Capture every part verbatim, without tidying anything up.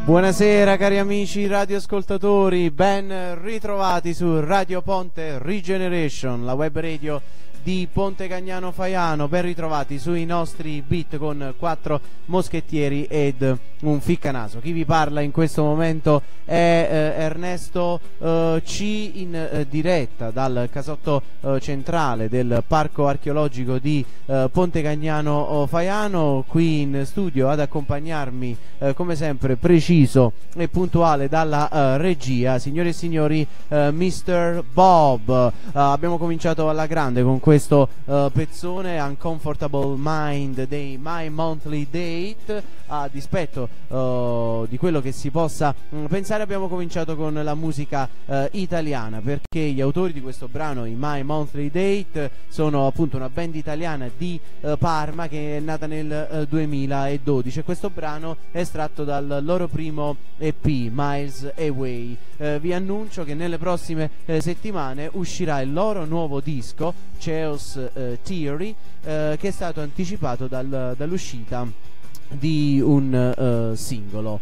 Buonasera cari amici radioascoltatori, ben ritrovati su Radio Ponte Regeneration, la web radio di Ponte Cagnano Faiano. Ben ritrovati sui nostri beat con quattro moschettieri ed un ficcanaso. Chi vi parla in questo momento è eh, Ernesto eh, C in eh, diretta dal casotto eh, centrale del parco archeologico di eh, Ponte Cagnano Faiano, qui in studio ad accompagnarmi eh, come sempre preciso e puntuale dalla eh, regia, signore e signori, eh, mister Bob. Eh, abbiamo cominciato alla grande con questo uh, pezzone Uncomfortable Mind dei My Monthly Date. A dispetto uh, di quello che si possa mh, pensare, abbiamo cominciato con la musica uh, italiana, perché gli autori di questo brano, i My Monthly Date, sono appunto una band italiana di uh, Parma che è nata nel uh, duemiladodici, e questo brano è estratto dal loro primo E P Miles Away. Uh, vi annuncio che nelle prossime uh, settimane uscirà il loro nuovo disco Chaos uh, Theory, uh, che è stato anticipato dal, dall'uscita di un uh, singolo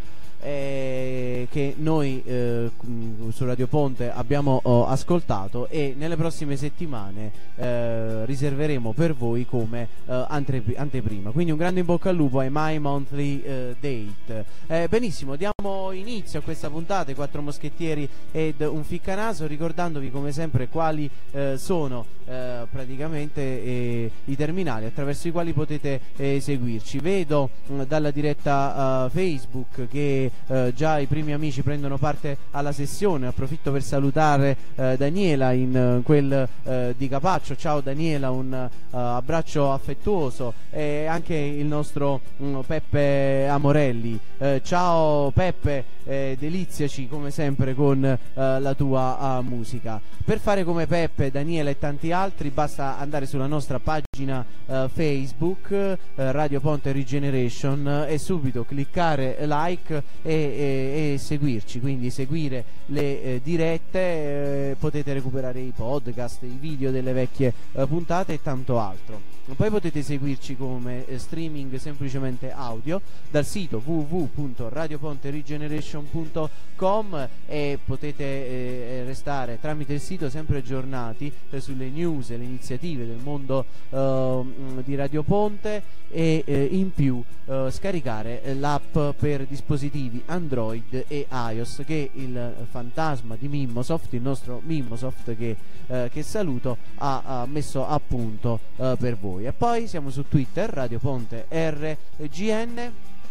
eh, che noi eh, su Radio Ponte abbiamo oh, ascoltato, e nelle prossime settimane eh, riserveremo per voi come eh, ante anteprima. Quindi un grande in bocca al lupo ai My Monthly eh, Date. Eh, benissimo, diamo inizio a questa puntata, i quattro moschettieri ed un ficcanaso, ricordandovi come sempre quali eh, sono eh, praticamente eh, i terminali attraverso i quali potete eh, seguirci. Vedo mh, dalla diretta uh, Facebook che Uh, già i primi amici prendono parte alla sessione. Approfitto per salutare uh, Daniela in uh, quel uh, di Capaccio. Ciao Daniela, un uh, abbraccio affettuoso, e anche il nostro um, Peppe Amorelli. Uh, ciao Peppe, eh, deliziaci come sempre con uh, la tua uh, musica. Per fare come Peppe, Daniela e tanti altri basta andare sulla nostra pagina uh, Facebook uh, Radio Ponte Regeneration uh, e subito cliccare like E, e, e seguirci, quindi seguire le eh, dirette. Eh, potete recuperare i podcast, i video delle vecchie eh, puntate e tanto altro. Poi potete seguirci come eh, streaming semplicemente audio dal sito w w w punto radio ponte regeneration punto com, e potete eh, restare tramite il sito sempre aggiornati eh, sulle news e le iniziative del mondo eh, di Radio Ponte, e eh, in più eh, scaricare eh, l'app per dispositivi Android e iOS che il fantasma di Mimmosoft, il nostro Mimmosoft che, eh, che saluto, ha, ha messo a punto eh, per voi. E poi siamo su Twitter, Radio Ponte R G N,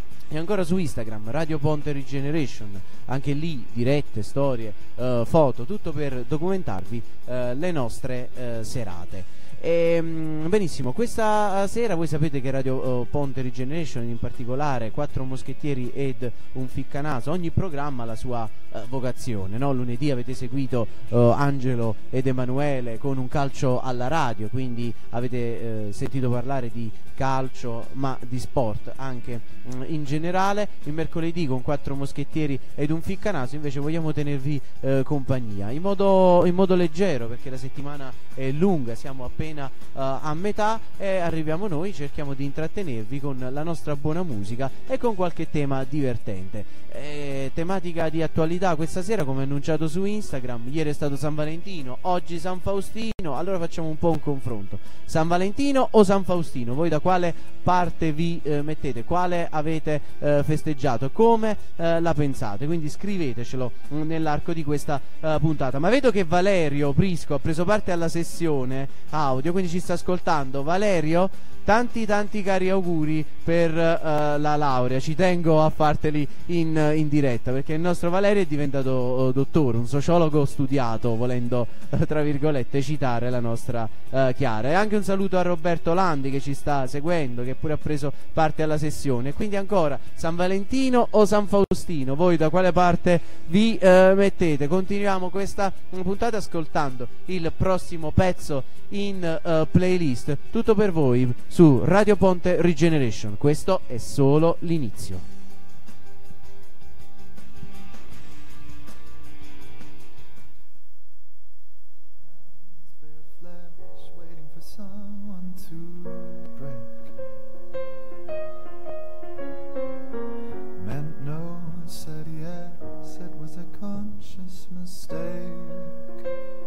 e ancora su Instagram, Radio Ponte Regeneration. Anche lì dirette, storie, eh, foto, tutto per documentarvi eh, le nostre eh, serate. E, mh, benissimo, questa sera voi sapete che Radio uh, Ponte Regeneration, in particolare quattro moschettieri ed un ficcanaso, ogni programma ha la sua uh, vocazione, no? Lunedì avete seguito uh, Angelo ed Emanuele con un calcio alla radio, quindi avete uh, sentito parlare di calcio, ma di sport anche mh, in generale. Il mercoledì con quattro moschettieri ed un ficcanaso invece vogliamo tenervi uh, compagnia in modo, in modo leggero, perché la settimana è lunga, siamo appena Uh, a metà, e arriviamo noi, cerchiamo di intrattenervi con la nostra buona musica e con qualche tema divertente. Eh, tematica di attualità questa sera, come annunciato su Instagram. Ieri è stato San Valentino, oggi San Faustino. Allora facciamo un po' un confronto: San Valentino o San Faustino? Voi da quale parte vi eh, mettete? Quale avete eh, festeggiato? Come eh, la pensate? Quindi scrivetecelo mh, nell'arco di questa eh, puntata. Ma vedo che Valerio Prisco ha preso parte alla sessione audio, quindi ci sta ascoltando. Valerio, tanti tanti cari auguri per uh, la laurea, ci tengo a farteli in, in diretta, perché il nostro Valerio è diventato uh, dottore, un sociologo studiato, volendo uh, tra virgolette citare la nostra uh, Chiara. E anche un saluto a Roberto Landi che ci sta seguendo, che pure ha preso parte alla sessione. Quindi ancora, San Valentino o San Faustino? Voi da quale parte vi uh, mettete? Continuiamo questa puntata ascoltando il prossimo pezzo in uh, playlist, tutto per voi su Radio Ponte Regeneration. Questo è solo l'inizio. Meant no steady precious mistake.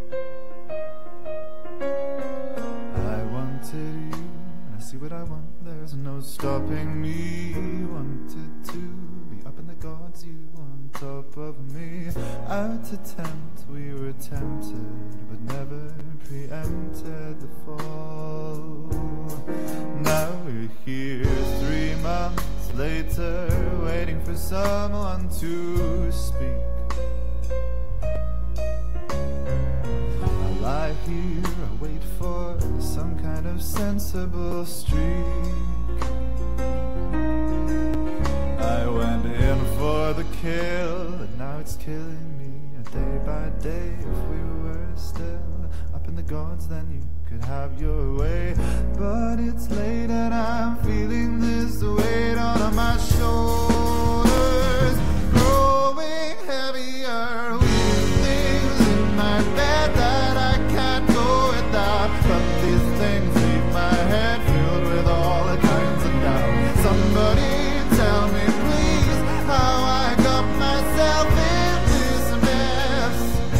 I wanted you, and I see what I want. There's no stopping me. Wanted to be up in the gods, you on top of me. Out to tempt, we were tempted, but never preempted the fall. Now we're here three months later, waiting for someone to speak. I lie here, I wait for some kind of sensible streak. I went in for the kill, and now it's killing me. Day by day, if we were still up in the gods, then you could have your way. But it's late and I'm feeling this weight on my shoulders, growing heavier. Weird things in my bed that I can't go without, but these things leave my head filled with all kinds of doubt. Somebody tell me please how I got myself in this mess.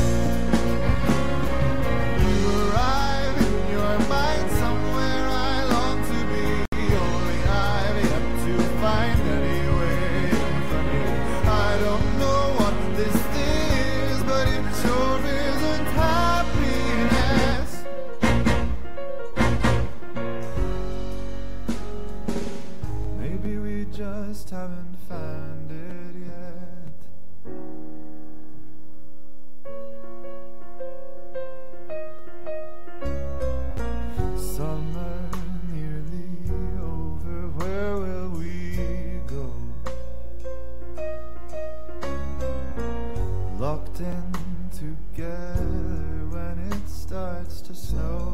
You arrive in your mind somewhere I long to be, only I've yet to find any way from you. I don't know what this is, but it sure isn't happiness. Maybe we just haven't found it yet. Summer nearly over, where will we go? Locked in together when it starts to snow.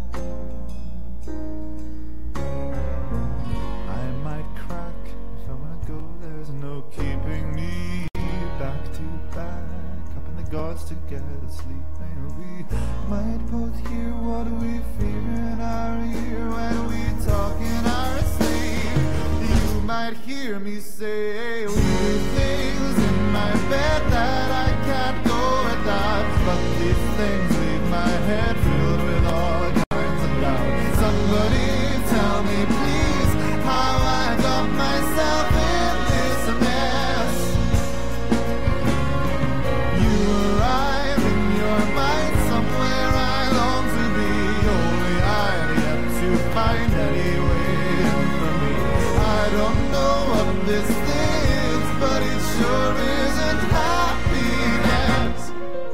I might crack if I wanna go, there's no keeping me back to back, up in the gods together, sleeping. We might both hear what we fear in our ear when we talk in our sleep. You might hear me say weird things in my bed that I can't go without, but these things leave my head filled with all kinds of doubt. Somebody tell me please how I got myself in this mess. You arrive in your mind somewhere I long to be, only I've yet to find any way in from me. I don't know what this is, but it sure isn't happiness.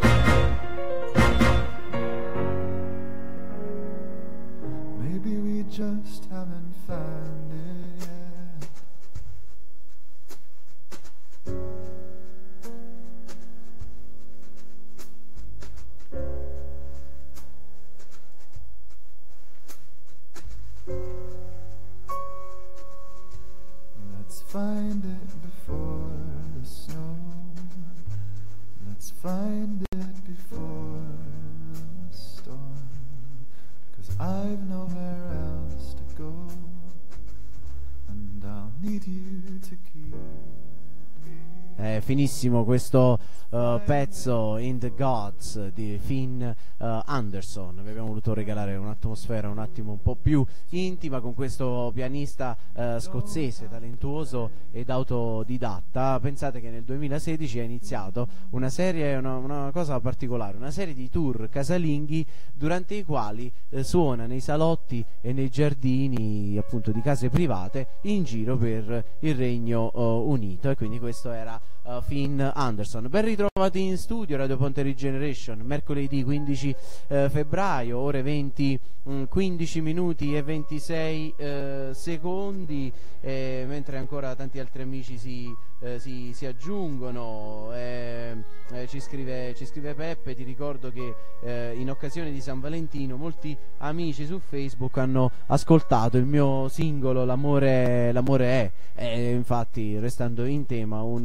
Maybe we just haven't found it yet. Let's find it before the snow. Let's find it before the storm. 'Cause I've nowhere else to go, and I'll need you to keep me. È finissimo questo uh, pezzo In the Gods di Finn uh, Anderson. Vi abbiamo voluto regalare un'atmosfera un attimo un po' più intima con questo pianista uh, scozzese talentuoso ed autodidatta. Pensate che nel duemilasedici ha iniziato una serie, una, una cosa particolare, una serie di tour casalinghi durante i quali uh, suona nei salotti e nei giardini appunto di case private in giro per il Regno uh, Unito, e quindi questo era uh, Finn Anderson. Ben ritrovati in studio Radio Ponte Regeneration, mercoledì quindici eh, febbraio, ore venti, mh, quindici minuti e ventisei eh, secondi, eh, mentre ancora tanti altri amici si, eh, si, si aggiungono. eh, eh, ci, scrive, ci scrive Peppe: ti ricordo che eh, in occasione di San Valentino molti amici su Facebook hanno ascoltato il mio singolo L'amore, l'amore è, e infatti, restando in tema, un singolo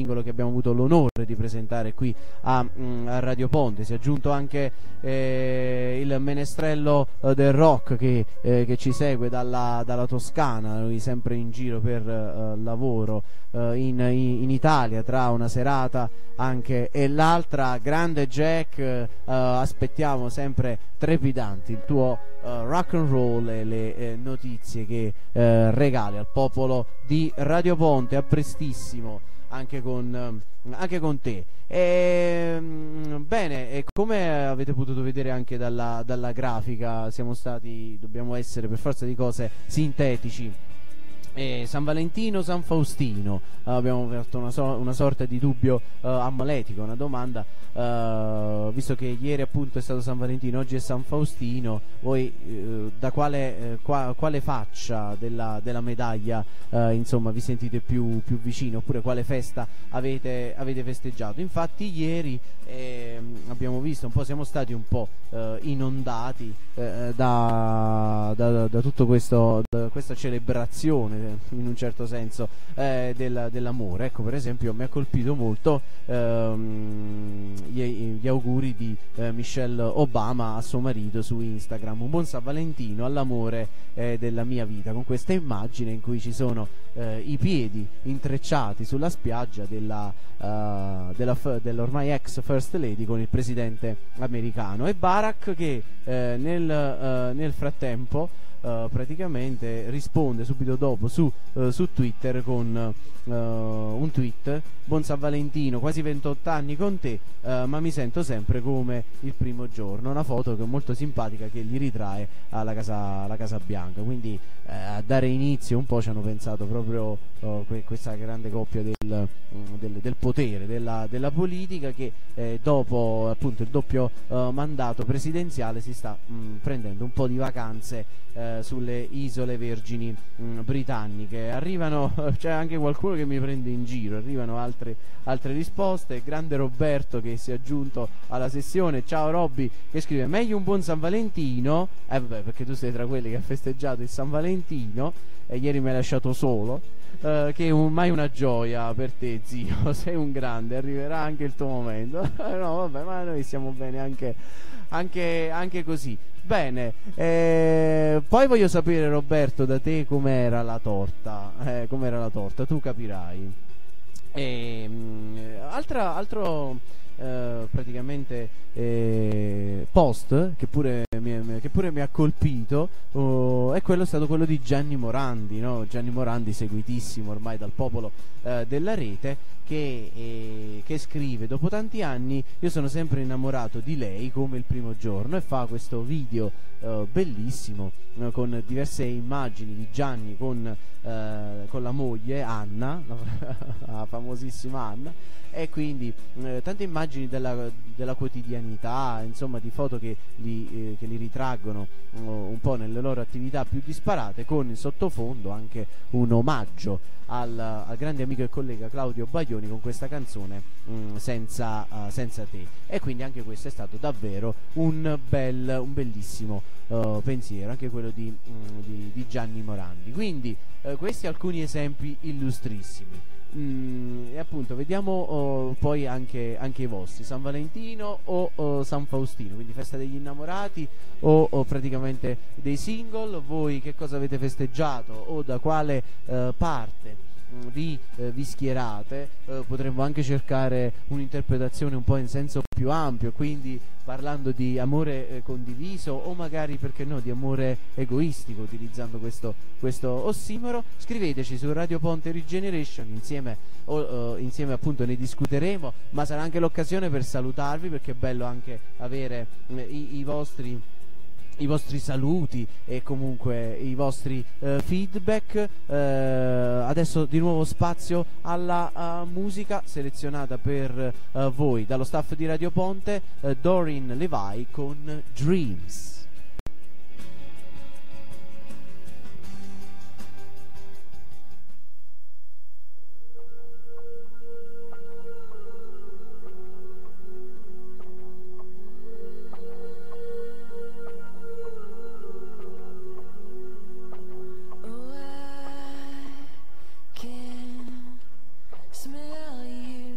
singolo che abbiamo avuto l'onore di presentare qui a, mh, a Radio Ponte. Si è aggiunto anche eh, il menestrello eh, del rock che, eh, che ci segue dalla, dalla Toscana, lui sempre in giro per eh, lavoro eh, in, in Italia, tra una serata anche e l'altra. Grande Jack, eh, aspettiamo sempre trepidanti il tuo eh, rock and roll e le eh, notizie che eh, regali al popolo di Radio Ponte. A prestissimo anche con, anche con te. E, bene, e come avete potuto vedere anche dalla, dalla grafica, siamo stati, dobbiamo essere per forza di cose sintetici. Eh, San Valentino, San Faustino, uh, abbiamo fatto una, so una sorta di dubbio uh, ammaletico, una domanda, uh, visto che ieri appunto è stato San Valentino, oggi è San Faustino, voi uh, da quale, uh, qua, quale faccia della, della medaglia uh, insomma vi sentite più, più vicino, oppure quale festa avete, avete festeggiato? Infatti ieri eh, abbiamo visto un po', siamo stati un po' uh, inondati eh, da, da, da tutto questo, da questa celebrazione in un certo senso eh, del, dell'amore. Ecco, per esempio mi ha colpito molto ehm, gli, gli auguri di eh, Michelle Obama a suo marito su Instagram: un buon San Valentino all'amore eh, della mia vita, con questa immagine in cui ci sono eh, i piedi intrecciati sulla spiaggia della, uh, della dell'ormai ex First Lady con il presidente americano, e Barack che eh, nel, uh, nel frattempo Uh, praticamente risponde subito dopo su, uh, su Twitter con uh, un tweet: buon San Valentino, quasi ventotto anni con te, uh, ma mi sento sempre come il primo giorno. Una foto che è molto simpatica, che gli ritrae alla Casa, alla casa Bianca. Quindi uh, a dare inizio un po' ci hanno pensato proprio uh, que questa grande coppia del, um, del, del potere, della, della politica, che eh, dopo appunto il doppio uh, mandato presidenziale si sta mh, prendendo un po' di vacanze eh, sulle isole Vergini mh, britanniche. Arrivano, c'è anche qualcuno che mi prende in giro, arrivano altre, altre risposte. Grande Roberto che si è aggiunto alla sessione, ciao Robby, che scrive: meglio un buon San Valentino, eh vabbè, perché tu sei tra quelli che ha festeggiato il San Valentino e ieri mi hai lasciato solo, eh, che un, mai una gioia per te, zio, sei un grande, arriverà anche il tuo momento. No vabbè, ma noi stiamo bene anche, anche, anche così. Bene, eh, poi voglio sapere, Roberto, da te com'era la torta, eh, com'era la torta, tu capirai. E, mh, altra, altro eh, praticamente eh, post che pure mi, che pure mi ha colpito oh, è quello è stato quello di Gianni Morandi, no? Gianni Morandi, seguitissimo ormai dal popolo eh, della rete, che, eh, che scrive: dopo tanti anni io sono sempre innamorato di lei come il primo giorno, e fa questo video eh, bellissimo eh, con diverse immagini di Gianni con, eh, con la moglie Anna, la famosissima Anna, e quindi eh, tante immagini della, della quotidianità, insomma di foto che li, eh, che li ritraggono uh, un po' nelle loro attività più disparate, con in sottofondo anche un omaggio al, al grande amico e collega Claudio Baglioni con questa canzone mh, senza, uh, senza te. E quindi anche questo è stato davvero un, bel, un bellissimo uh, pensiero, anche quello di, mh, di, di Gianni Morandi. Quindi uh, questi alcuni esempi illustrissimi. Mm, e appunto vediamo oh, poi anche, anche i vostri: San Valentino o oh, San Faustino, quindi festa degli innamorati o, o praticamente dei single. Voi che cosa avete festeggiato o da quale eh, parte mh, vi, eh, vi schierate? Eh, potremmo anche cercare un'interpretazione un po' in senso più ampio, quindi parlando di amore eh, condiviso, o magari, perché no, di amore egoistico, utilizzando questo, questo ossimoro. Scriveteci su Radio Ponte Regeneration, insieme, o, uh, insieme appunto ne discuteremo, ma sarà anche l'occasione per salutarvi, perché è bello anche avere eh, i, i vostri i vostri saluti e comunque i vostri eh, feedback. Eh, adesso di nuovo spazio alla uh, musica selezionata per uh, voi dallo staff di Radio Ponte, uh, Doreen Levi con Dreams. Smell you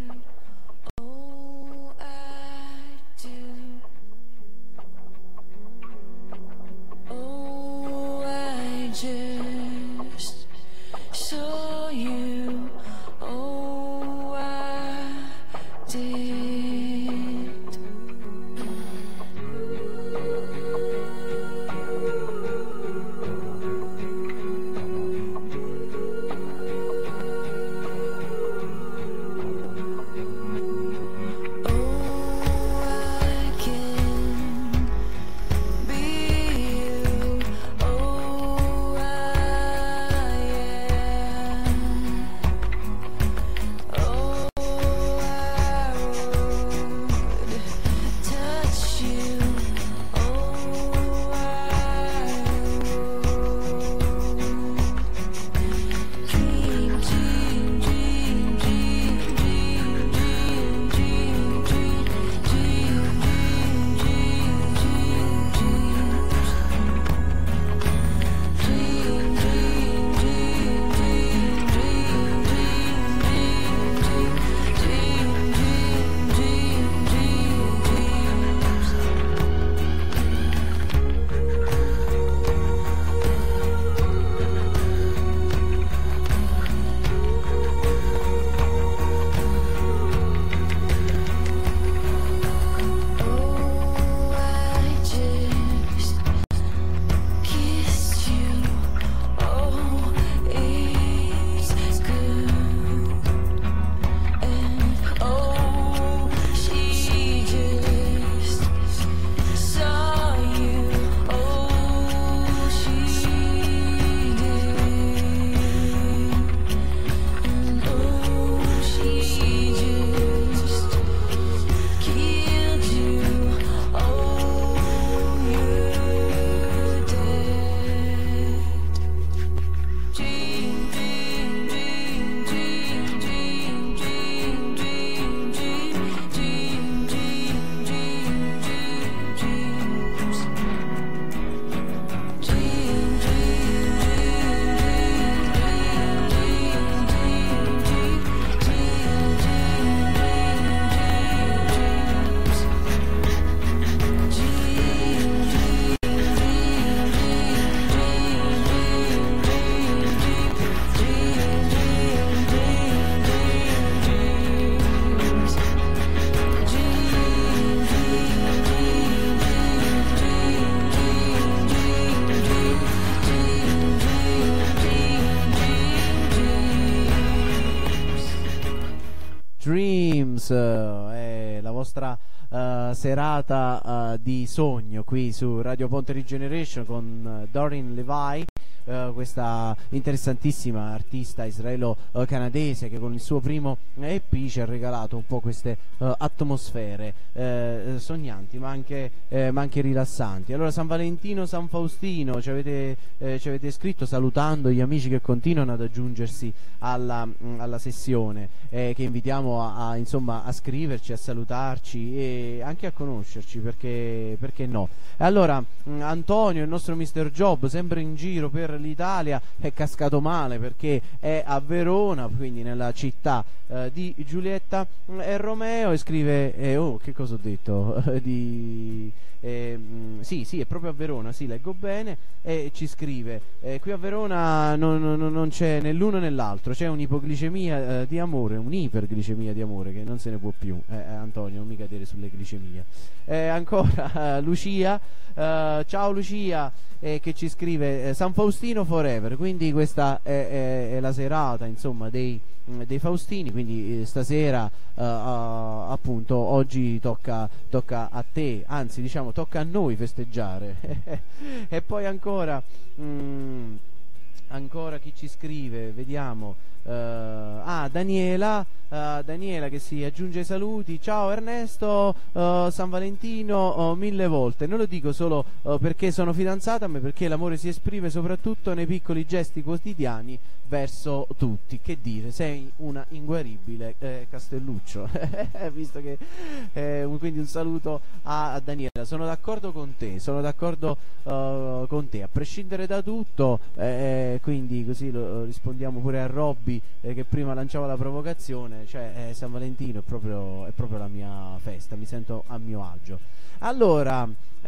Blues, uh, è la vostra uh, serata uh, di sogno qui su Radio Ponte Regeneration con uh, Doreen Levi. Uh, questa interessantissima artista israelo-canadese che con il suo primo E P ci ha regalato un po' queste uh, atmosfere uh, sognanti ma anche, uh, ma anche rilassanti. Allora, San Valentino, San Faustino, ci avete, uh, ci avete scritto salutando gli amici che continuano ad aggiungersi alla, mh, alla sessione, eh, che invitiamo a, a, insomma, a scriverci, a salutarci e anche a conoscerci, perché, perché no. Allora, mh, Antonio, il nostro mister Job, sempre in giro per l'Italia, è cascato male perché è a Verona, quindi nella città eh, di Giulietta e Romeo, e scrive eh, oh, che cosa ho detto? di eh, mh, sì, sì, è proprio a Verona, sì, leggo bene, e ci scrive eh, qui a Verona non, non, non c'è né l'uno né l'altro, c'è un'ipoglicemia eh, di amore, un'iperglicemia di amore che non se ne può più. eh, Antonio, non mi cadere sulle glicemie. Eh, ancora Lucia, eh, ciao Lucia, eh, che ci scrive eh, San Faustino forever, quindi questa è, è, è la serata, insomma, dei, dei Faustini, quindi eh, stasera eh, uh, appunto oggi tocca, tocca a te, anzi diciamo tocca a noi festeggiare. E poi ancora mh, ancora chi ci scrive, vediamo. Uh, ah, Daniela, uh, Daniela che si aggiunge ai saluti. Ciao Ernesto, uh, San Valentino uh, mille volte. Non lo dico solo uh, perché sono fidanzata, ma perché l'amore si esprime soprattutto nei piccoli gesti quotidiani verso tutti. Che dire, sei una inguaribile eh, Castelluccio. Visto che eh, un, quindi un saluto a, a Daniela. Sono d'accordo con te, sono d'accordo uh, con te, a prescindere da tutto, eh, quindi così lo, rispondiamo pure a Robby eh, che prima lanciava la provocazione, cioè eh, San Valentino è proprio, è proprio la mia festa, mi sento a mio agio. Allora,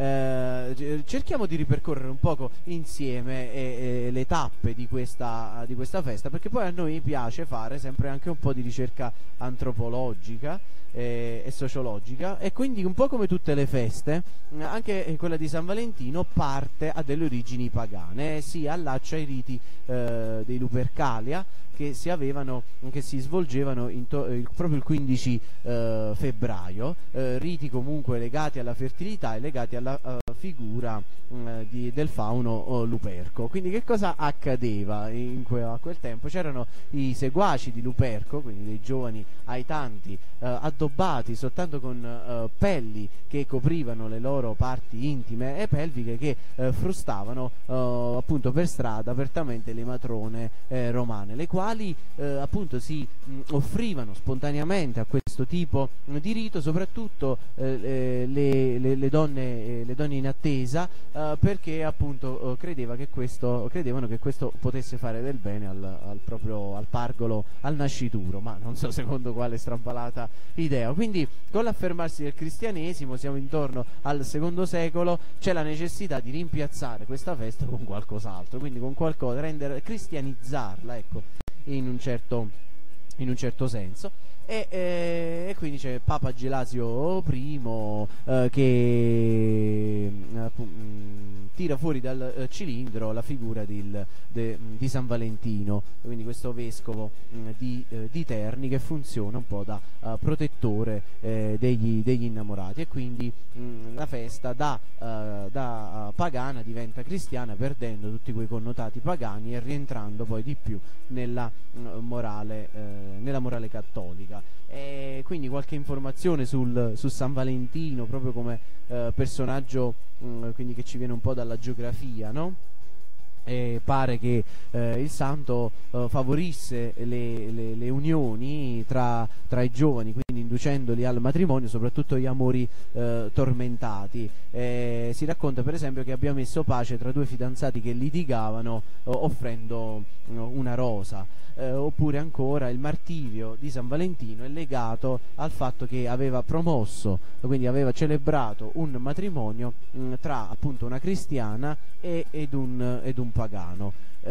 eh, cerchiamo di ripercorrere un poco insieme eh, eh, le tappe di questa, di questa festa, perché poi a noi piace fare sempre anche un po' di ricerca antropologica eh, e sociologica, e quindi un po' come tutte le feste, anche quella di San Valentino parte a delle origini pagane, eh, si allaccia ai riti eh, dei Lupercalia, che si avevano, che si svolgevano in to- il, proprio il quindici eh, febbraio, eh, riti comunque legati alla fertilità e legati alla uh, figura uh, di, del fauno uh, Luperco. Quindi che cosa accadeva in que- a quel tempo? C'erano i seguaci di Luperco, quindi dei giovani aitanti uh, addobbati soltanto con uh, pelli che coprivano le loro parti intime e pelviche, che uh, frustavano uh, appunto per strada apertamente le matrone eh, romane, le quali quali eh, appunto si mh, offrivano spontaneamente a questo tipo mh, di rito, soprattutto eh, le, le, le, donne, eh, le donne in attesa, eh, perché appunto eh, credeva che questo, credevano che questo potesse fare del bene al, al proprio al pargolo, al nascituro, ma non so secondo quale strampalata idea. Quindi con l'affermarsi del cristianesimo, siamo intorno al secondo secolo, c'è la necessità di rimpiazzare questa festa con qualcos'altro, quindi con qualcosa, rendere, cristianizzarla, ecco, in un certo, in un certo senso. E, eh, e quindi c'è Papa Gelasio primo eh, che eh, tira fuori dal eh, cilindro la figura del, de, di San Valentino, quindi questo vescovo mh, di, eh, di Terni, che funziona un po' da uh, protettore eh, degli, degli innamorati, e quindi mh, la festa da, uh, da uh, pagana diventa cristiana, perdendo tutti quei connotati pagani e rientrando poi di più nella, mh, morale, eh, nella morale cattolica. E quindi qualche informazione sul, su San Valentino proprio come eh, personaggio mh, quindi che ci viene un po' dalla geografia, no? E pare che eh, il santo eh, favorisse le, le, le unioni tra, tra i giovani, quindi inducendoli al matrimonio, soprattutto gli amori eh, tormentati. Eh, si racconta per esempio che abbia messo pace tra due fidanzati che litigavano eh, offrendo eh, una rosa. Eh, oppure ancora il martirio di San Valentino è legato al fatto che aveva promosso, quindi aveva celebrato un matrimonio mh, tra appunto una cristiana e, ed, un, ed un pagano.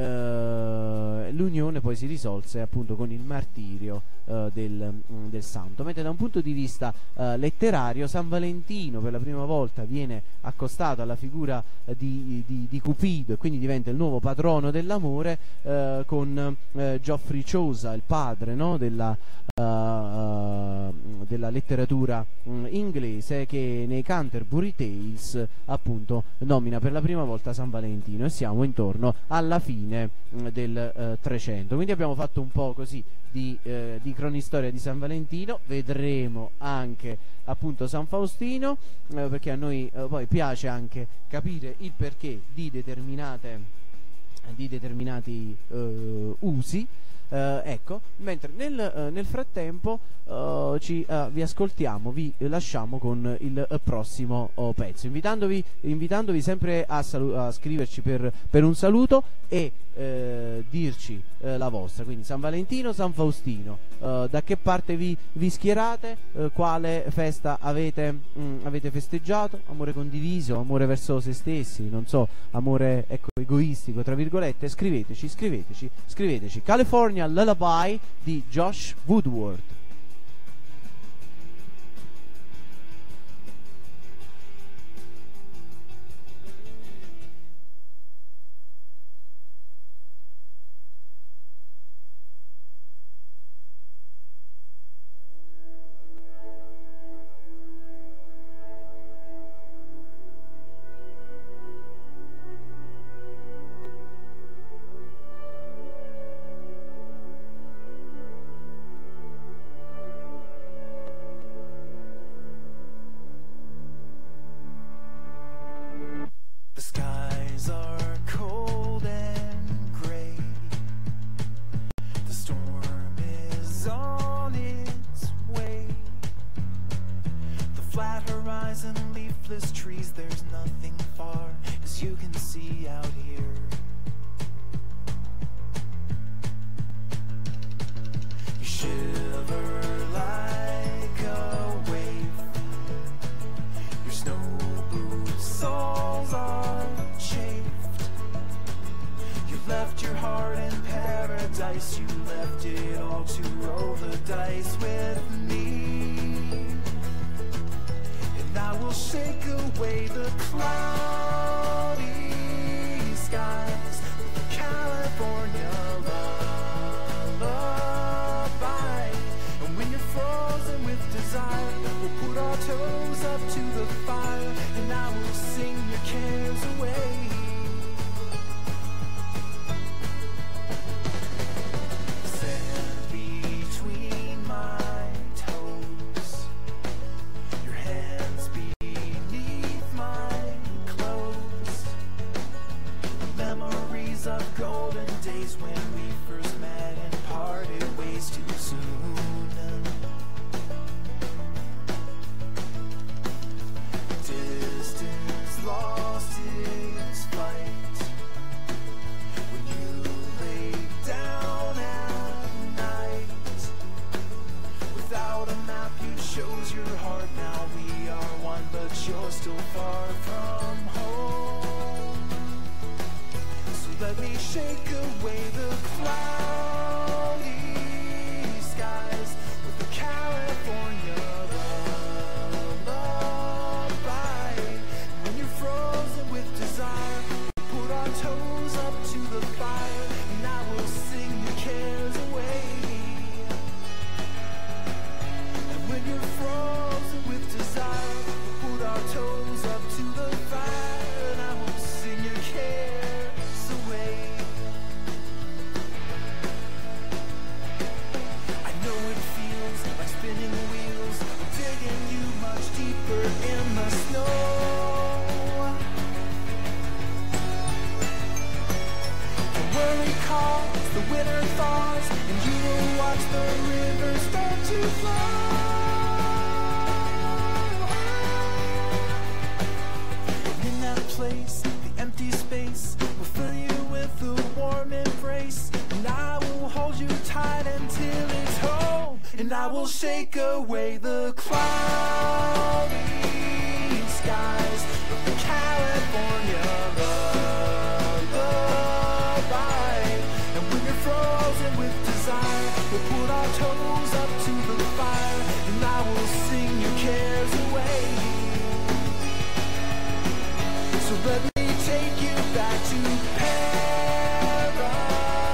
Eh, l'unione poi si risolse appunto con il martirio eh, del, mh, del santo. Mentre da un punto di vista eh, letterario, San Valentino per la prima volta viene accostato alla figura eh, di, di, di Cupido, e quindi diventa il nuovo patrono dell'amore, eh, con eh, Geoffrey Chaucer, il padre, no, della, uh, uh, della letteratura mh, inglese, che nei Canterbury Tales appunto nomina per la prima volta San Valentino, e siamo intorno alla fine mh, del eh, trecento. Quindi abbiamo fatto un po' così di, eh, di cronistoria di San Valentino. Vedremo anche appunto San Faustino, eh, perché a noi eh, poi piace anche capire il perché di determinate di determinati uh, usi. Uh, ecco, mentre nel, uh, nel frattempo uh, ci, uh, vi ascoltiamo, vi lasciamo con il uh, prossimo uh, pezzo, invitandovi, invitandovi sempre a, salu- a scriverci per, per un saluto e uh, dirci uh, la vostra, quindi San Valentino, San Faustino, uh, da che parte vi, vi schierate, uh, quale festa avete, mh, avete festeggiato, amore condiviso, amore verso se stessi, non so, amore ecco egoistico tra virgolette. Scriveteci, scriveteci, scriveteci. California Lullaby di Josh Woodward. Shake away the cloudy skies with the California lullaby. And when you're frozen with desire, we'll put our toes up to the fire, and I will sing your cares away. So let me take you back to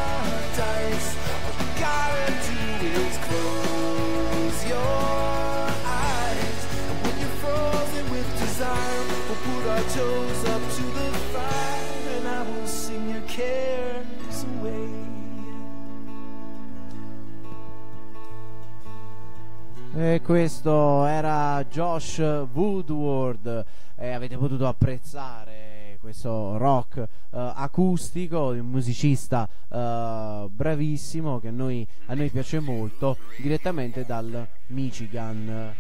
paradise. All you gotta do is close your toes up to the fire, and I will sing your cares away. E questo era Josh Woodward, e avete potuto apprezzare questo rock uh, acustico di un musicista uh, bravissimo che a noi, a noi piace molto, direttamente dal Michigan.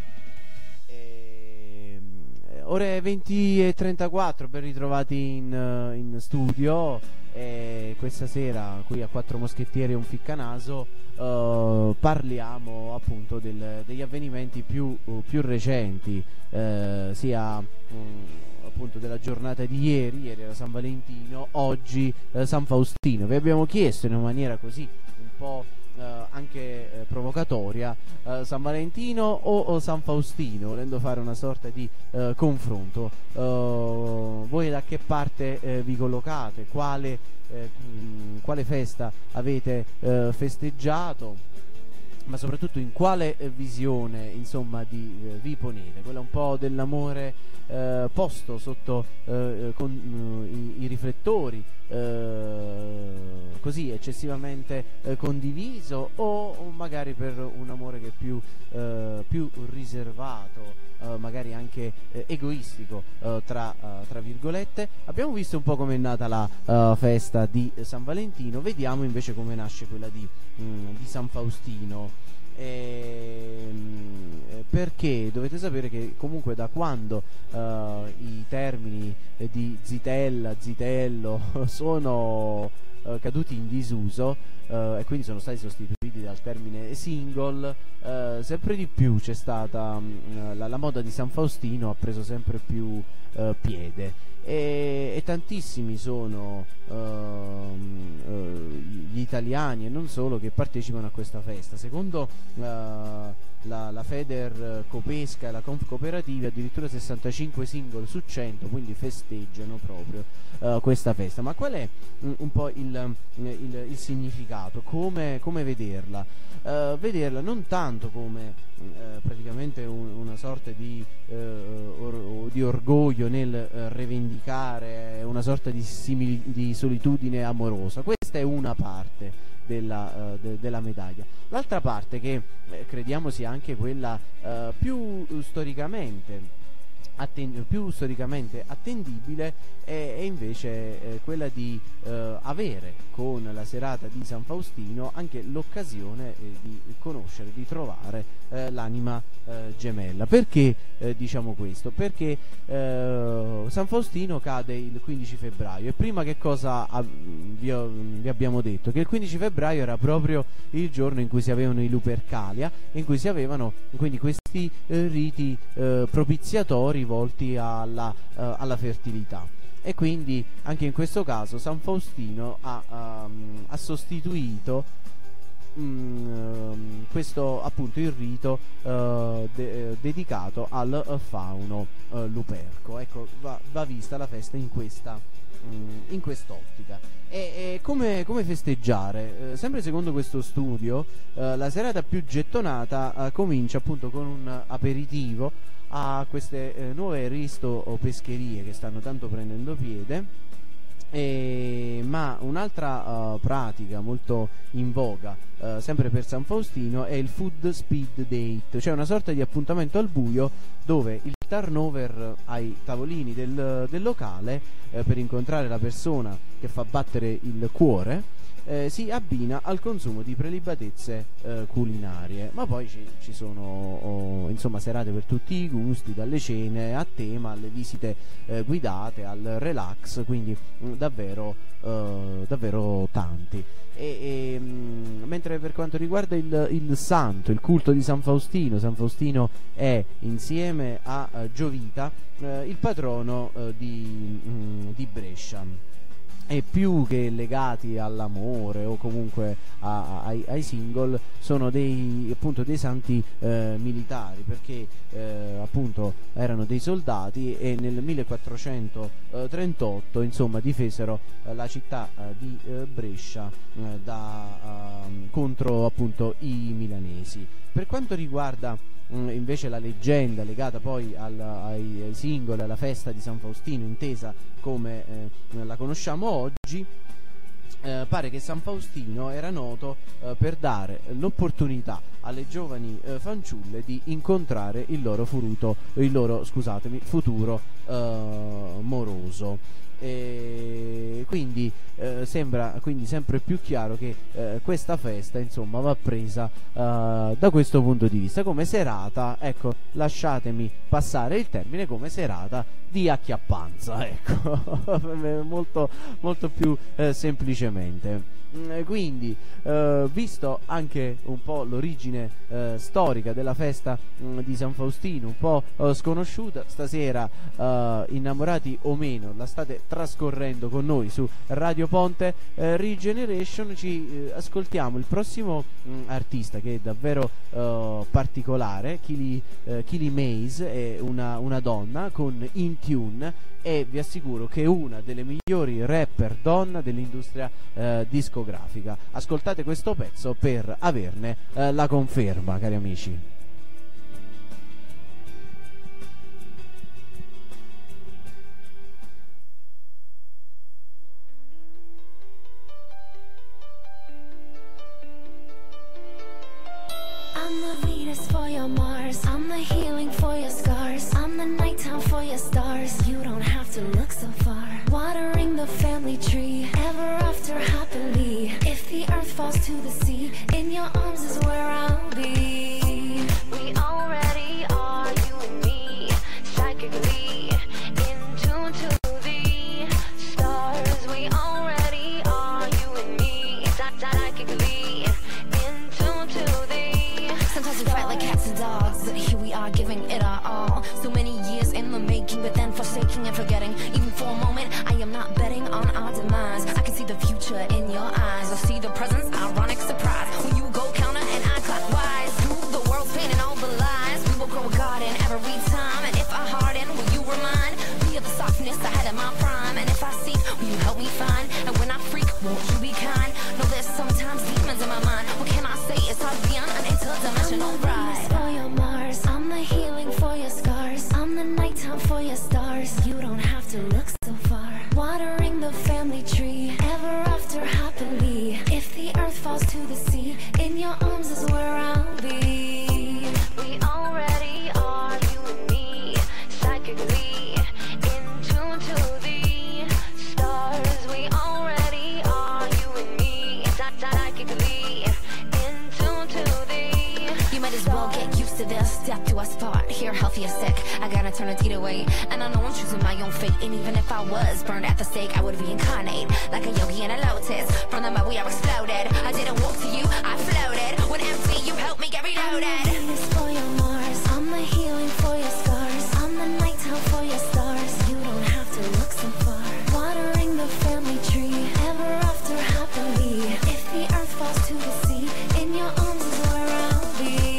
E, ore venti e trentaquattro, ben ritrovati in, in studio. E questa sera qui a Quattro Moschettieri e un Ficcanaso uh, parliamo appunto del, degli avvenimenti più, uh, più recenti, uh, sia um, appunto della giornata di ieri. Ieri era San Valentino, oggi uh, San Faustino. Vi abbiamo chiesto in una maniera così un po' uh, anche uh, provocatoria, uh, San Valentino o, o San Faustino, volendo fare una sorta di uh, confronto. Uh, voi da che parte uh, vi collocate? Quale, uh, mh, quale festa avete uh, festeggiato? Ma soprattutto in quale uh, visione, insomma, di, uh, vi ponete? Quella un po' dell'amore uh, posto sotto uh, con uh, i, i riflettori, uh, così eccessivamente uh, condiviso, o, o magari per un amore che è più, uh, più riservato, Uh, magari anche uh, egoistico, uh, tra, uh, tra virgolette. Abbiamo visto un po' come è nata la uh, festa di San Valentino, vediamo invece come nasce quella di, mm, di San Faustino. E, mm, perché dovete sapere che comunque da quando uh, i termini eh, di zitella, zitello sono uh, caduti in disuso, uh, e quindi sono stati sostituiti dal termine single, uh, sempre di più c'è stata uh, la, la moda di San Faustino ha preso sempre più uh, piede, e, e tantissimi sono uh, uh, gli italiani e non solo che partecipano a questa festa. Secondo uh, la, la Feder Copesca e la Conf Cooperativa, addirittura sessantacinque single su cento quindi festeggiano proprio uh, questa festa. Ma qual è um, un po' il, il, il significato? Come, come vederla? Uh, vederla non tanto come uh, praticamente un, una sorta di, uh, or, di orgoglio nel uh, rivendicare una sorta di, simili, di solitudine amorosa. Questa è una parte della, uh, de, della medaglia. L'altra parte, che eh, crediamo sia anche quella uh, più storicamente Atten- più storicamente attendibile, è, è invece eh, quella di eh, avere con la serata di San Faustino anche l'occasione eh, di conoscere, di trovare eh, l'anima eh, gemella. Perché eh, diciamo questo? Perché eh, San Faustino cade il quindici febbraio, e prima che cosa ah, vi, ho, vi abbiamo detto? Che il quindici febbraio era proprio il giorno in cui si avevano i Lupercalia, in cui si avevano quindi questi eh, riti eh, propiziatori volti alla, uh, alla fertilità, e quindi anche in questo caso San Faustino ha, um, ha sostituito um, questo appunto il rito uh, de- dedicato al uh, fauno uh, luperco. Ecco, va, va vista la festa in questa um, in quest'ottica. E, e come, come festeggiare? Eh, sempre secondo questo studio, eh, la serata più gettonata eh, comincia appunto con un aperitivo a queste eh, nuove risto o pescherie che stanno tanto prendendo piede. E, ma un'altra uh, pratica molto in voga uh, sempre per San Faustino è il food speed date, cioè una sorta di appuntamento al buio dove il turnover ai tavolini del, del locale eh, per incontrare la persona che fa battere il cuore eh, si abbina al consumo di prelibatezze eh, culinarie. Ma poi ci, ci sono oh, insomma serate per tutti i gusti, dalle cene a tema alle visite eh, guidate, al relax, quindi mh, davvero, eh, davvero tanti. E, e, mh, mentre per quanto riguarda il, il santo, il culto di San Faustino, San Faustino è insieme a uh, Giovita uh, il patrono uh, di, mh, di Brescia. E più che legati all'amore o comunque a, a, ai, ai single, sono dei appunto dei santi eh, militari, perché eh, appunto erano dei soldati e nel millequattrocentotrentotto insomma difesero eh, la città eh, di eh, Brescia eh, da, eh, contro appunto i milanesi. Per quanto riguarda mh, invece la leggenda legata poi al, ai, ai singoli, alla festa di San Faustino intesa come eh, la conosciamo oggi, Eh, pare che San Faustino era noto eh, per dare l'opportunità alle giovani eh, fanciulle di incontrare il loro furuto, il loro, scusatemi, futuro eh, moroso. E quindi eh, sembra quindi sempre più chiaro che eh, questa festa insomma va presa eh, da questo punto di vista come serata, ecco, lasciatemi passare il termine, come serata di acchiappanza, ecco, molto, molto più eh, semplicemente. Quindi eh, visto anche un po' l'origine eh, storica della festa mh, di San Faustino, un po' eh, sconosciuta, stasera eh, innamorati o meno la state trascorrendo con noi su Radio Ponte eh, Regeneration. Ci eh, ascoltiamo il prossimo mh, artista, che è davvero eh, particolare. Kylie, eh, Kylie Maze è una, una donna con In Tune, e vi assicuro che è una delle migliori rapper donna dell'industria eh, discografica. Ascoltate questo pezzo per averne eh, la conferma, cari amici. I'm the Venus for your Mars, I'm the healing for your scars, I'm the nighttime for your stars. You don't have to look so far. Watering the family tree, ever after happily. If the earth falls to the sea, in your arms is where I'll be. We already are, you and me, psychically in tune to the stars. We already are, you and me, psychically in tune to the. Sometimes we fight like cats and dogs, but here we are giving it our all. So many years in the making, but then forsaking and forgetting. Even for a moment, I am not betting on our demise. I can see the future in your eyes. I see the presence, ironic surprise. When you go counter and I clockwise, through the world's pain and all the lies. We will grow a garden every time. And if I harden, will you remind me of the softness ahead of my prime? And if I seek, will you help me find? And when I freak, won't you be kind? No, there's sometimes demons in my mind. What can I say? It's hard to be on an interdimensional ride. For your Mars, I'm the healing for your scars, I'm the nighttime for your stars. You don't have to look so far. Watering the family tree, ever after happily. If the earth falls to the sea, in your arms is where I'll be. We already are, you and me, psychically in tune to the stars. We already are, you and me, psychically in tune to the. You might as well get used to this. Death do us part, here healthy or sick. I got eternity to wait, and I know I'm choosing my own fate. And even if I was burned at the stake, I would reincarnate like a yogi in a lotus. From the mud we are exploded. I didn't walk to you, I floated. When empty, you helped me get reloaded. I'm the Venus for your Mars, I'm the healing for your scars, I'm the nighttime for your stars. You don't have to look so far. Watering the family tree, ever after happily. If the earth falls to the sea, in your arms is where I'll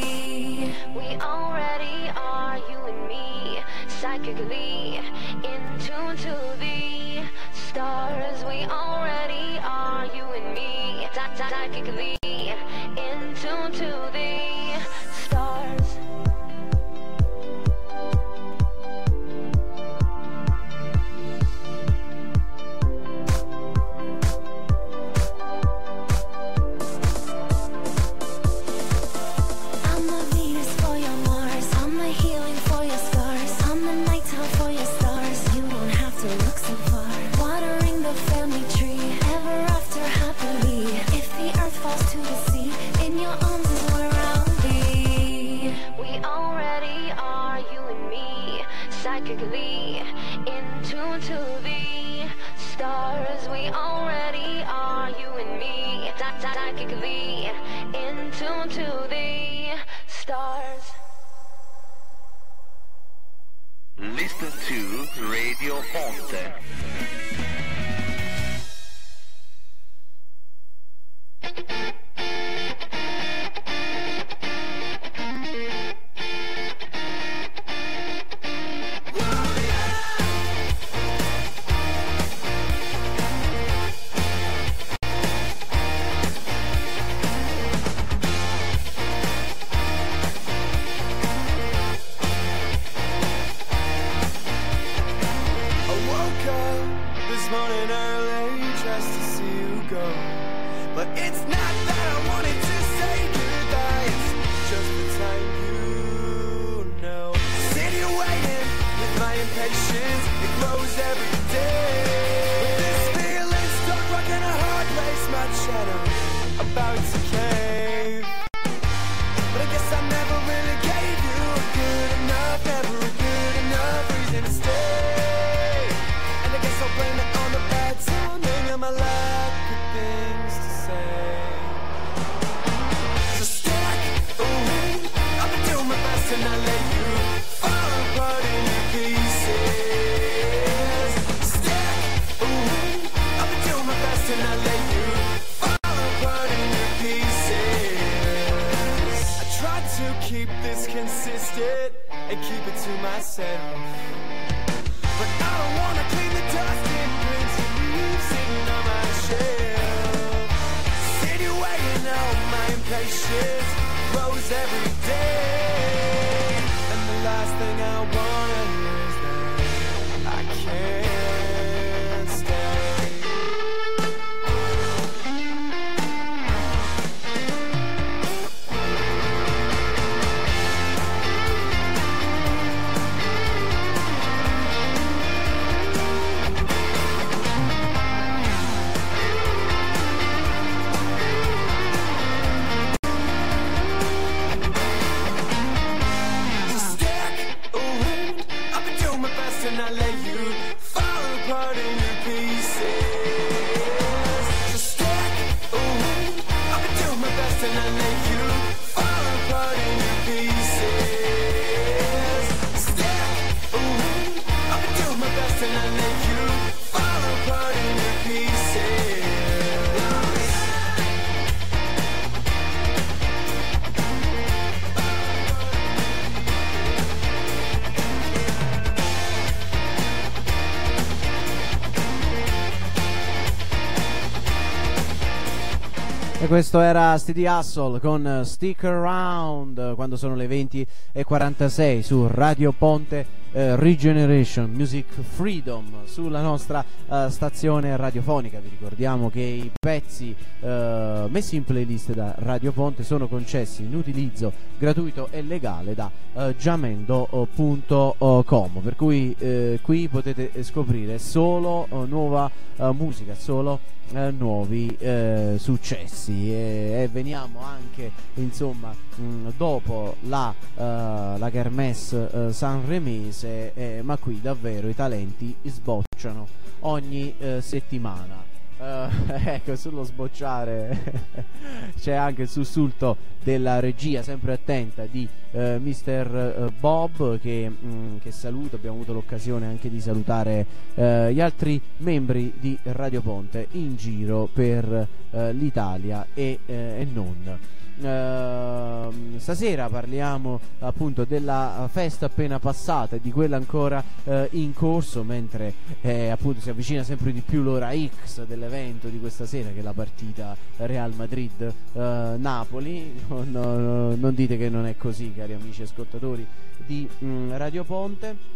be. We already are, you and me, psychically in tune to the stars. We already are, you and me, psychically in tune to the stars. I'm the Venus for your Mars, I'm the healing for your scars, I'm the nighttime for your stars. You don't have to look so far. Watering the family tree, ever after happily. If the earth falls to the sea, in your arms is where I'll be. We already are, you and me, psychically in tune to the stars. We already are, you and me, psychically in tune to the stars. Listen to Radio Ponte. go. But it's not that I wanted to say goodbye, it's just the time you know. Sit here waiting with my impatience, it grows every day. With this feeling stuck like in a hard place, my shadow about to cave. But I guess I never really gave you a good enough, never a good enough reason to stay. And I guess I'll blame it on the bad timing and my lack of things to say. So stack away, I've been doing my best to not let you fall apart in your pieces. Stack away, I've been doing my best to not let you fall apart in your pieces. I tried to keep this consistent and keep it to myself, but I don't wanna clean the dust and prints of you sitting on my shelf. Sitting waiting on my impatience grows every day. And the last thing I wanna hear is that I can't stay. And I let you fall apart in your pieces. So stack away, I've been doing my best and I let you fall apart in your pieces. Stack away, I've been doing my best and I let you fall apart in your pieces. E questo era Steady Hustle con Stick Around, quando sono le venti e quarantasei su Radio Ponte eh, Regeneration Music Freedom, sulla nostra eh, stazione radiofonica. Vi ricordiamo che i pezzi eh, messi in playlist da Radio Ponte sono concessi in utilizzo gratuito e legale da eh, jamendo punto com, per cui eh, qui potete scoprire solo eh, nuova eh, musica, solo Eh, nuovi eh, successi, e, e veniamo anche insomma mh, dopo la, uh, la kermesse uh, sanremese, eh, ma qui davvero i talenti sbocciano ogni uh, settimana. Uh, ecco, sullo sbocciare c'è anche il sussulto della regia, sempre attenta, di uh, mister Bob, che, mh, che saluto. Abbiamo avuto l'occasione anche di salutare uh, gli altri membri di Radio Ponte in giro per uh, l'Italia e, uh, e non. Uh, stasera parliamo appunto della festa appena passata e di quella ancora uh, in corso, mentre eh, appunto si avvicina sempre di più l'ora X dell'evento di questa sera, che è la partita Real Madrid-Napoli. Uh, no, no, non dite che non è così, cari amici ascoltatori di um, Radio Ponte.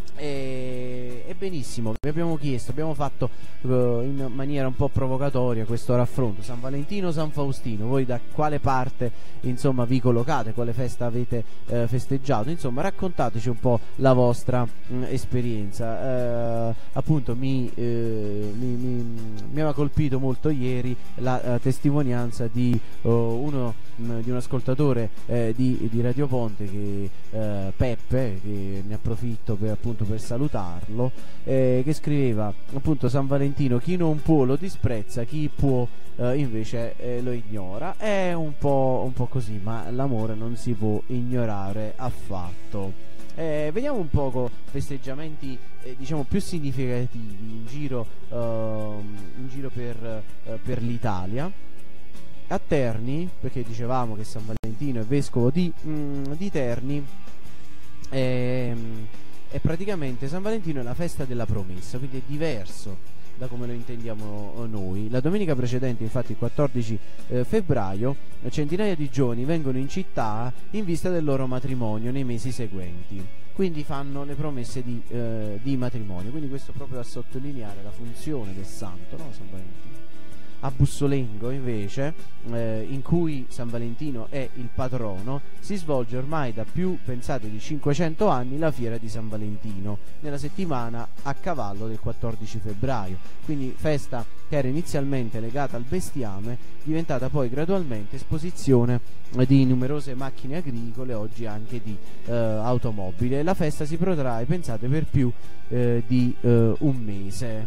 E, e benissimo, vi abbiamo chiesto, abbiamo fatto uh, in maniera un po' provocatoria questo raffronto San Valentino, San Faustino. Voi da quale parte insomma vi collocate, quale festa avete uh, festeggiato? Insomma, raccontateci un po' la vostra mh, esperienza. Uh, appunto mi, uh, mi, mi, mi aveva colpito molto ieri la uh, testimonianza di uh, uno mh, di un ascoltatore uh, di, di Radio Ponte, che uh, Peppe, che ne approfitto per appunto per salutarlo, eh, che scriveva appunto: San Valentino chi non può lo disprezza, chi può eh, invece eh, lo ignora. È un po', un po' così, ma l'amore non si può ignorare affatto. Eh, vediamo un poco festeggiamenti eh, diciamo più significativi in giro, eh, in giro per, eh, per l'Italia. A Terni, perché dicevamo che San Valentino è vescovo di, mh, di Terni, ehm, e praticamente San Valentino è la festa della promessa, quindi è diverso da come lo intendiamo noi. La domenica precedente, infatti il quattordici eh, febbraio, centinaia di giovani vengono in città in vista del loro matrimonio nei mesi seguenti, quindi fanno le promesse di, eh, di matrimonio. Quindi questo proprio a sottolineare la funzione del santo, no? San Valentino. a Bussolengo invece, eh, in cui San Valentino è il patrono, si svolge ormai da più, pensate, di cinquecento anni la fiera di San Valentino, nella settimana a cavallo del quattordici febbraio, quindi festa che era inizialmente legata al bestiame, diventata poi gradualmente esposizione di numerose macchine agricole, oggi anche di eh, automobili. La festa si protrae, pensate, per più eh, di eh, un mese.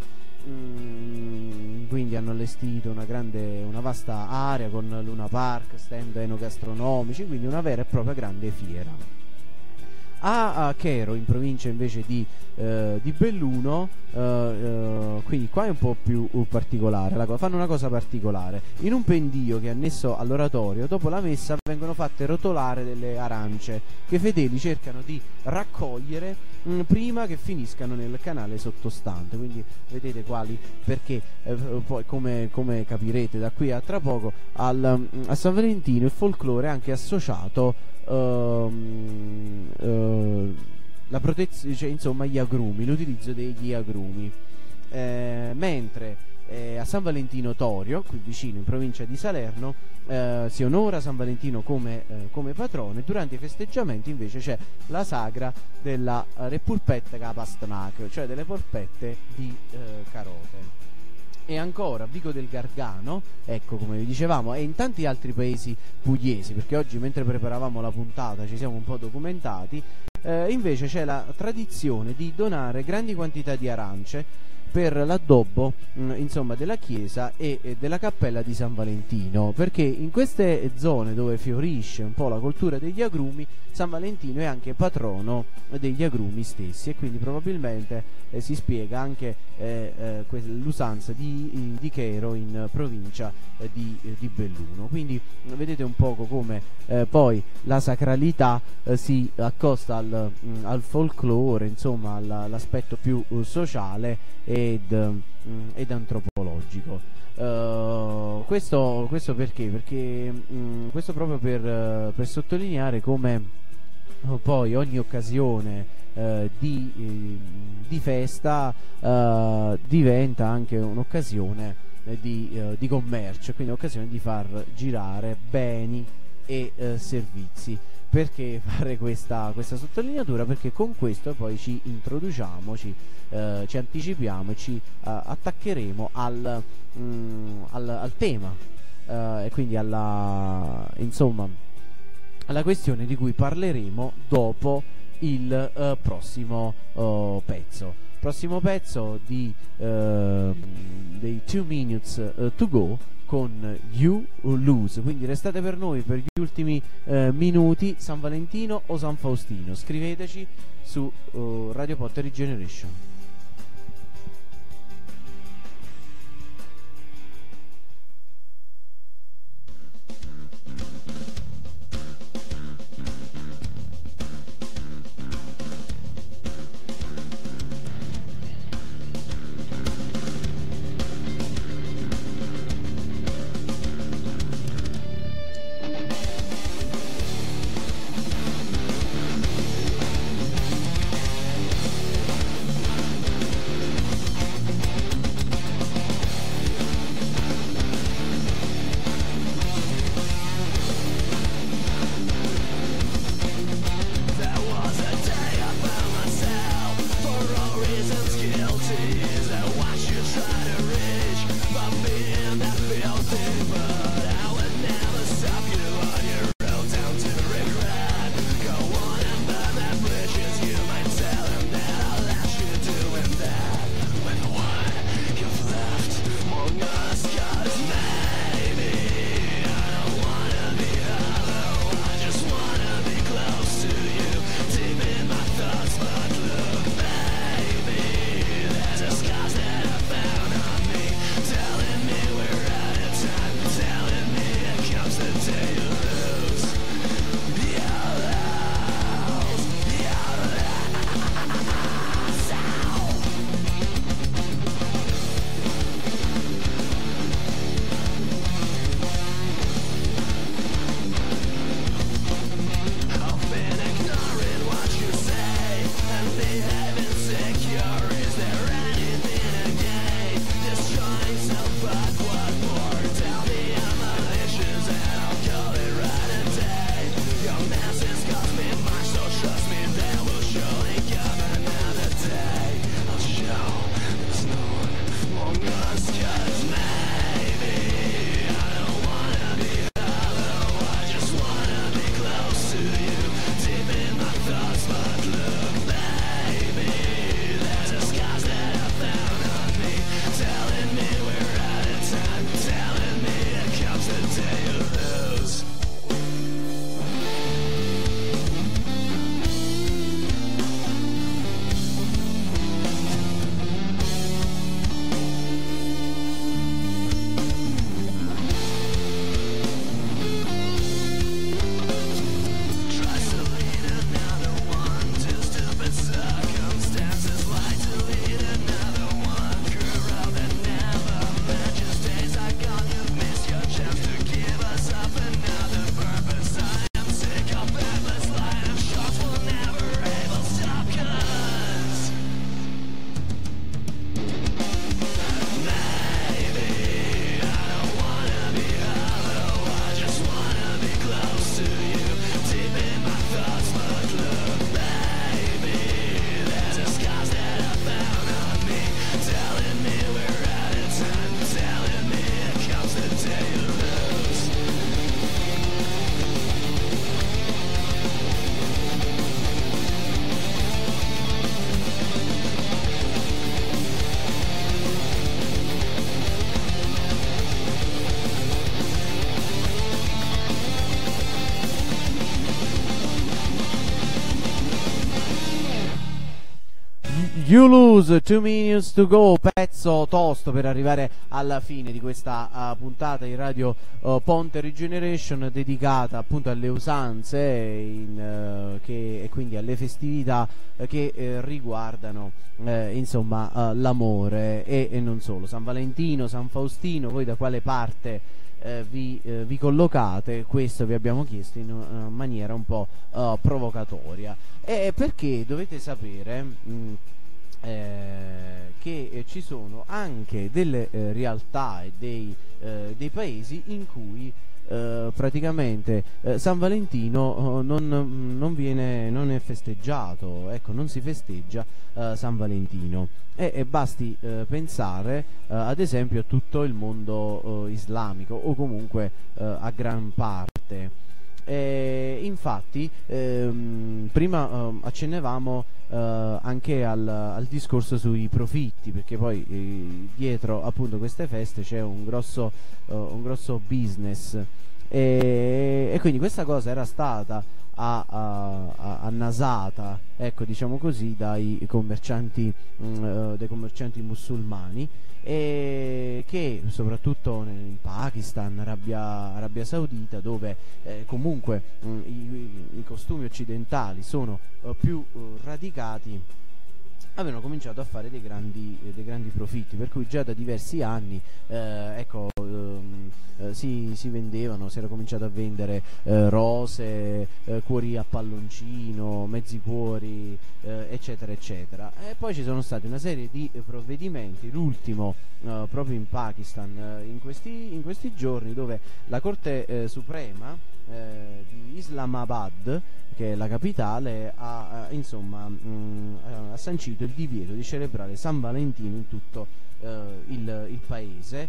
Mm, quindi hanno allestito una grande, una vasta area con Luna Park, stand enogastronomici, quindi una vera e propria grande fiera. A, a Chero, in provincia invece di, eh, di Belluno, eh, eh, quindi qua è un po' più uh, particolare la co- fanno una cosa particolare: in un pendio che è annesso all'oratorio, dopo la messa vengono fatte rotolare delle arance che i fedeli cercano di raccogliere mh, prima che finiscano nel canale sottostante. Quindi vedete quali, perché eh, poi come, come capirete da qui a tra poco, al, a San Valentino il folklore è anche associato Uh, uh, la protezione, cioè, insomma, gli agrumi, l'utilizzo degli agrumi, eh, mentre eh, a San Valentino Torio, qui vicino in provincia di Salerno, eh, si onora San Valentino come, eh, come patrono, e durante i festeggiamenti invece c'è la sagra della uh, repulpette capastanac, cioè delle polpette di uh, carote. E ancora Vico del Gargano, ecco, come vi dicevamo, e in tanti altri paesi pugliesi, perché oggi mentre preparavamo la puntata ci siamo un po' documentati, eh, invece c'è la tradizione di donare grandi quantità di arance per l'addobbo mh, insomma della chiesa e, e della cappella di San Valentino, perché in queste zone dove fiorisce un po' la cultura degli agrumi, San Valentino è anche patrono degli agrumi stessi, e quindi probabilmente eh, si spiega anche eh, eh, que- l'usanza di, di Chero in provincia eh, di, eh, di Belluno. Quindi vedete un poco come eh, poi la sacralità eh, si accosta al, mh, al folklore, insomma alla, all'aspetto più uh, sociale ed, mh, ed antropologico. Uh, questo, questo perché? Perché mh, questo proprio per, uh, per sottolineare come uh, poi ogni occasione uh, di, uh, di festa uh, diventa anche un'occasione uh, di, uh, di commercio, quindi un'occasione di far girare beni e uh, servizi. Perché fare questa, questa sottolineatura? Perché con questo poi ci introduciamo, ci, eh, ci anticipiamo e ci eh, attaccheremo al, mm, al, al tema eh, e quindi alla, insomma, alla questione di cui parleremo dopo il eh, prossimo eh, pezzo. Prossimo pezzo di, eh, dei Two Minutes eh, to Go con You Lose. Quindi restate per noi per gli ultimi eh, minuti. San Valentino o San Faustino? Scriveteci su uh, Radio Potter Regeneration. Thank You Lose, Two Minutes to Go, pezzo tosto per arrivare alla fine di questa uh, puntata di Radio uh, Ponte Regeneration, dedicata appunto alle usanze in, uh, che, e quindi alle festività uh, che uh, riguardano uh, insomma uh, l'amore e, e non solo. San Valentino, San Faustino, voi da quale parte uh, vi, uh, vi collocate? Questo vi abbiamo chiesto in una maniera un po' uh, provocatoria, e perché dovete sapere mh, Eh, che eh, ci sono anche delle eh, realtà e dei, eh, dei paesi in cui eh, praticamente eh, San Valentino eh, non, non viene, non è festeggiato, ecco, non si festeggia eh, San Valentino, e, e basti eh, pensare eh, ad esempio a tutto il mondo eh, islamico, o comunque eh, a gran parte. Eh, infatti ehm, prima eh, accennevamo eh, anche al, al discorso sui profitti, perché poi eh, dietro appunto queste feste c'è un grosso, eh, un grosso business, e, e quindi questa cosa era stata a, a, a, annasata, ecco, diciamo così, dai commercianti, mh, dai commercianti musulmani, e che soprattutto in Pakistan, Arabia, Arabia Saudita, dove eh, comunque mh, i, i costumi occidentali sono uh, più uh, radicati, avevano cominciato a fare dei grandi, eh, dei grandi profitti, per cui già da diversi anni eh, ecco, ehm, eh, si, si vendevano, si era cominciato a vendere eh, rose, eh, cuori a palloncino, mezzi cuori, eh, eccetera eccetera. E poi ci sono stati una serie di eh, provvedimenti, l'ultimo eh, proprio in Pakistan eh, in, questi, in questi giorni, dove la Corte eh, Suprema eh, di Islamabad, che è la capitale, ha eh, insomma mh, ha sancito il divieto di celebrare San Valentino in tutto eh, il, il paese,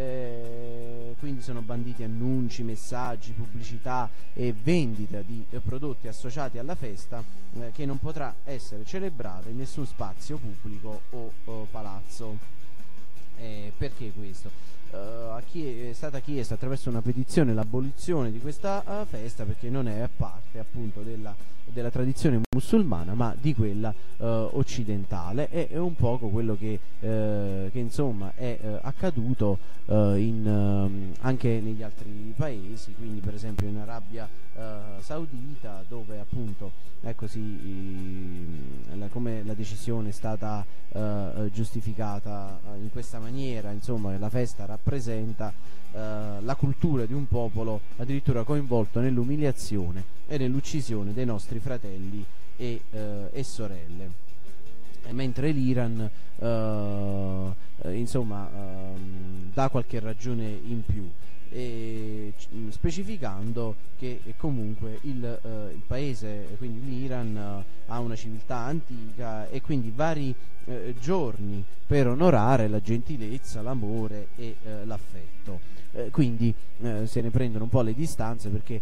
eh, quindi sono banditi annunci, messaggi, pubblicità e vendita di eh, prodotti associati alla festa, eh, che non potrà essere celebrata in nessun spazio pubblico o, o palazzo. Eh, perché questo? Uh, a chi è stata chiesta attraverso una petizione l'abolizione di questa uh, festa, perché non è parte appunto della, della tradizione musulmana, ma di quella uh, occidentale, e è un poco quello che, uh, che insomma è uh, accaduto uh, in, uh, anche negli altri paesi, quindi per esempio in Arabia uh, Saudita, dove appunto ecco sì, la, come la decisione è stata uh, giustificata uh, in questa maniera, insomma la festa rappresenta uh, la cultura di un popolo addirittura coinvolto nell'umiliazione e nell'uccisione dei nostri fratelli e, uh, e sorelle, e mentre l'Iran uh, insomma uh, dà qualche ragione in più, e c- specificando che eh, comunque il, eh, il paese, quindi l'Iran, eh, ha una civiltà antica e quindi vari eh, giorni per onorare la gentilezza, l'amore e eh, l'affetto. Eh, quindi eh, se ne prendono un po' le distanze, perché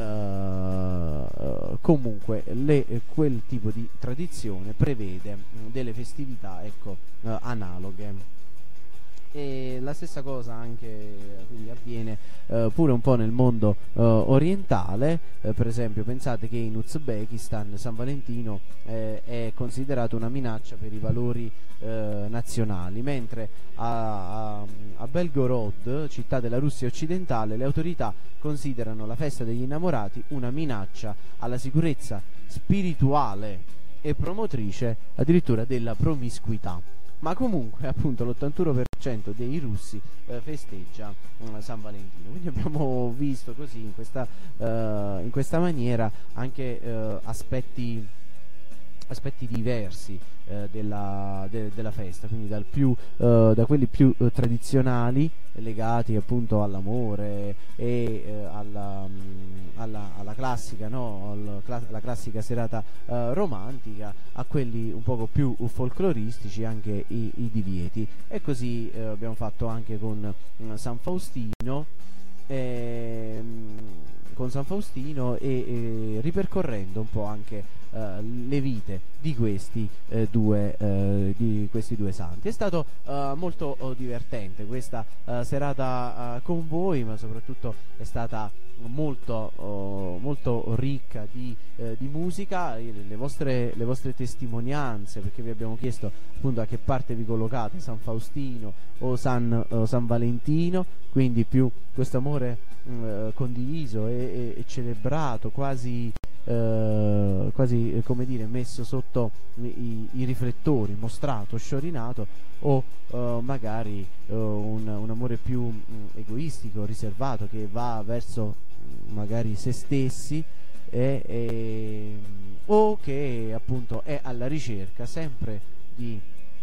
eh, comunque le, quel tipo di tradizione prevede mh, delle festività, ecco, eh, analoghe. E la stessa cosa anche quindi avviene eh, pure un po' nel mondo eh, orientale. Eh, per esempio, pensate che in Uzbekistan San Valentino eh, è considerato una minaccia per i valori eh, nazionali, mentre a, a, a Belgorod, città della Russia occidentale, le autorità considerano la festa degli innamorati una minaccia alla sicurezza spirituale e promotrice addirittura della promiscuità. Ma comunque appunto l'ottantuno per cento dei russi eh, festeggia eh, San Valentino. Quindi abbiamo visto così in questa, eh, in questa maniera anche eh, aspetti aspetti diversi eh, della, de, della festa, quindi dal più, eh, da quelli più eh, tradizionali, legati appunto all'amore e eh, alla, mh, alla, alla classica, no? Al, cla- alla classica serata eh, romantica, a quelli un poco più folcloristici, anche i, i divieti. E così eh, abbiamo fatto anche con mh, San Faustino, e, mh, con San Faustino e, e ripercorrendo un po' anche Uh, le vite di questi, uh, due, uh, di questi due santi. È stato uh, molto uh, divertente questa uh, serata uh, con voi, ma soprattutto è stata molto, uh, molto ricca di, uh, di musica, le vostre, le vostre testimonianze, perché vi abbiamo chiesto appunto a che parte vi collocate, San Faustino o San, uh, San Valentino, quindi più questo amore uh, condiviso e, e, e celebrato, quasi Uh, quasi eh, come dire messo sotto i, i riflettori, mostrato, sciorinato, o uh, magari uh, un, un amore più mh, egoistico, riservato, che va verso mh, magari se stessi, e, e, o che appunto è alla ricerca sempre di,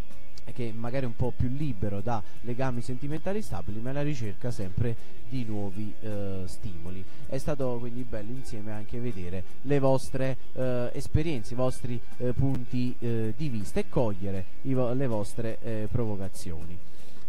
che magari è un po' più libero da legami sentimentali stabili, ma alla ricerca sempre di nuovi eh, stimoli. È stato quindi bello insieme anche vedere le vostre eh, esperienze, i vostri eh, punti eh, di vista, e cogliere i vo- le vostre eh, provocazioni.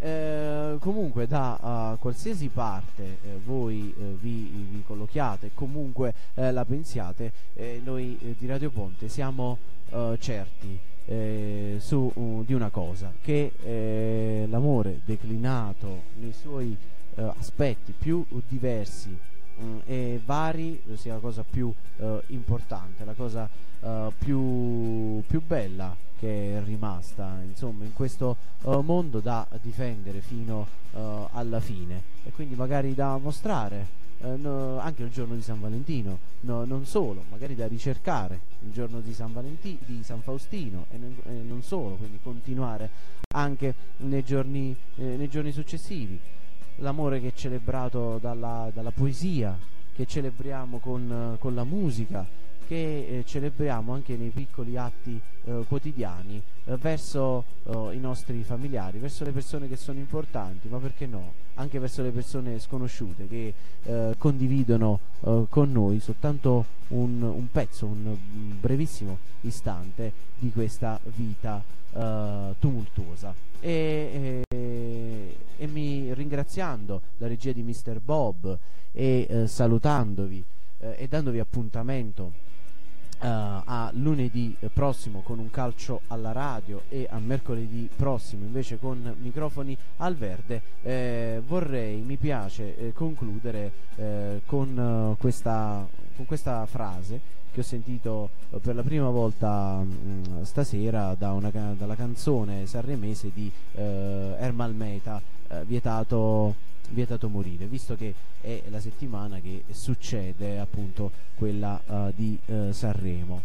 Eh, comunque da uh, qualsiasi parte eh, voi eh, vi, vi collochiate, comunque eh, la pensiate, eh, noi eh, di Radio Ponte siamo uh, certi Eh, su uh, di una cosa, che eh, l'amore declinato nei suoi eh, aspetti più diversi mh, e vari sia la cosa più eh, importante, la cosa eh, più, più bella che è rimasta, insomma, in questo uh, mondo, da difendere fino uh, alla fine, e quindi magari da mostrare Uh, no, anche il giorno di San Valentino, no, non solo, magari da ricercare il giorno di San Valentino, di San Faustino, e, ne, e non solo, quindi continuare anche nei giorni, eh, nei giorni successivi. L'amore che è celebrato dalla, dalla poesia, che celebriamo con, con la musica, che eh, celebriamo anche nei piccoli atti eh, quotidiani eh, verso eh, i nostri familiari, verso le persone che sono importanti, ma perché no, anche verso le persone sconosciute che eh, condividono eh, con noi soltanto un, un pezzo, un brevissimo istante di questa vita eh, tumultuosa. E, e, e mi ringraziando la regia di mister Bob e eh, salutandovi eh, e dandovi appuntamento Uh, a lunedì prossimo con un calcio alla radio, e a mercoledì prossimo invece con microfoni al verde, eh, vorrei, mi piace eh, concludere eh, con, uh, questa, con questa frase che ho sentito uh, per la prima volta mh, stasera da una, dalla canzone sanremese di uh, Ermal Meta, uh, vietato vietato morire, visto che è la settimana che succede appunto quella uh, di uh, Sanremo.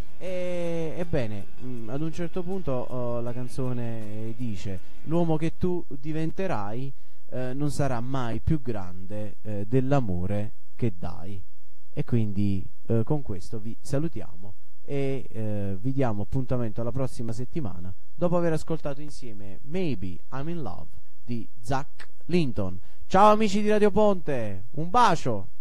E, ebbene, mh, ad un certo punto uh, la canzone dice: l'uomo che tu diventerai uh, non sarà mai più grande uh, dell'amore che dai. E quindi uh, con questo vi salutiamo e uh, vi diamo appuntamento alla prossima settimana, dopo aver ascoltato insieme Maybe I'm in Love di Zach Linton. Ciao amici di Radio Ponte, un bacio.